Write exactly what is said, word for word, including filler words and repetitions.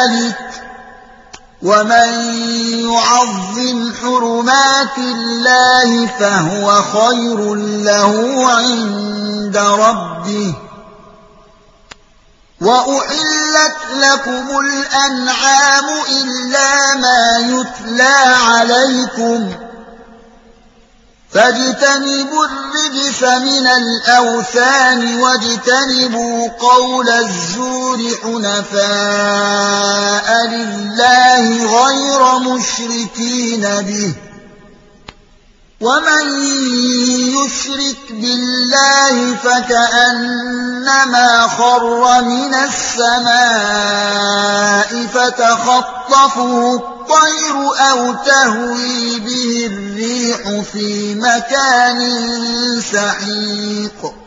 ذلك ومن يعظم حرمات الله فهو خير له عند ربه وأحلت لكم الأنعام إلا ما يتلى عليكم فاجتنبوا الرجس من الأوثان واجتنبوا قول الزور حنفاء لله غير مشركين به ومن يشرك بالله فكأنما خر من السماء فتخطفه الطير أو تهوي به الريح في مكان سحيق